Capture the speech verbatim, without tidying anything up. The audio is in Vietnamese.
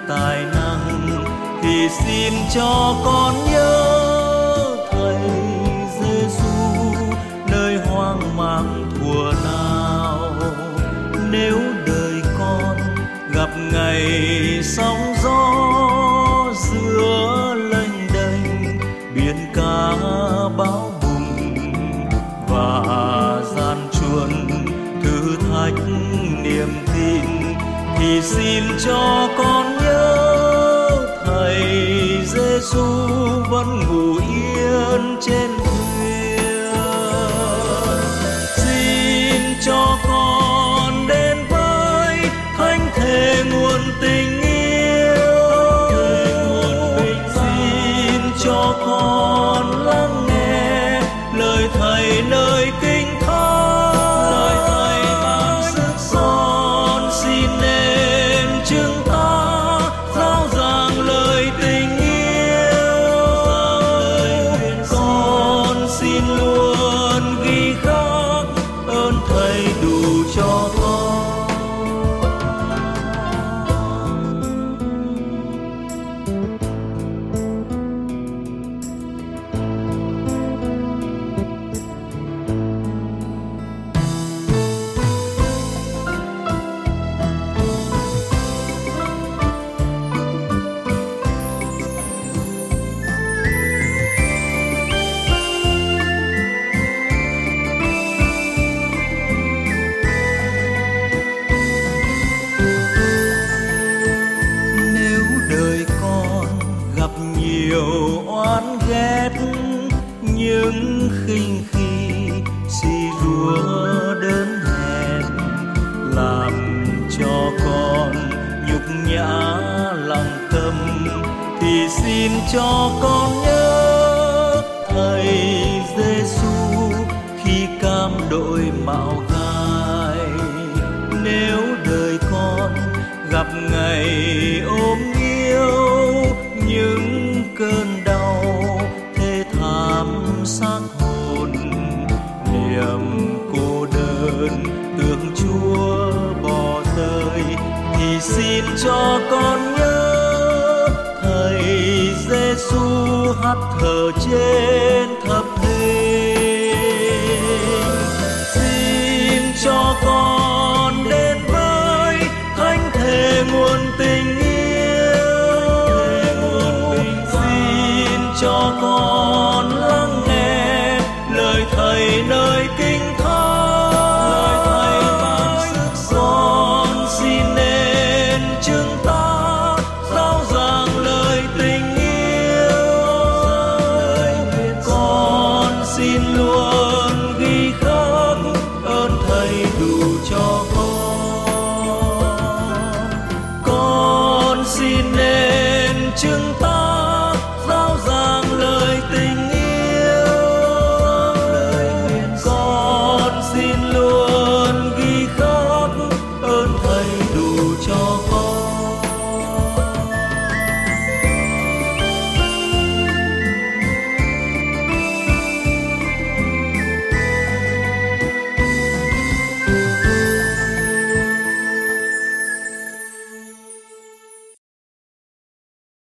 tài năng, thì xin cho con nhớ thầy Giêsu nơi hoang mang thuở nào. Nếu đời con gặp ngày sóng gió giữa lênh đênh, biển cả bão bùng và gian truân thử thách niềm tin, thì xin cho con nhớ thầy Giêsu vẫn ngủ yên trên thuyền. Xin cho con đến với thánh thể nguồn tình yêu, xin cho con lắng nghe lời thầy nơi kinh thánh, lời thầy ban sức son. Xin nên chứng ta rao giảng lời tình yêu, con xin luôn ghi khắc ơn thầy đủ cho con. Nhiều oán ghét những khinh khi si rúa đớn hèn, làm cho con nhục nhã lòng tâm, thì xin cho con nhớ thầy Giêsu khi cam đội mạo gai. Nếu đời con gặp ngày ốm yếu, những cơn đau thê thảm xác hồn, niềm cô đơn tưởng Chúa bỏ rơi, thì xin cho con nhớ thầy Giêsu hắt thở trên thập hình. Xin cho con đến với thánh thể nguồn tình yêu, cho con lắng nghe lời thầy nơi kinh thánh, lời thầy ban sức son. Xin nên chứng ta rao giảng lời tình yêu, con xin luôn ghi khắc ơn thầy đủ cho con. Con xin nên chứng ta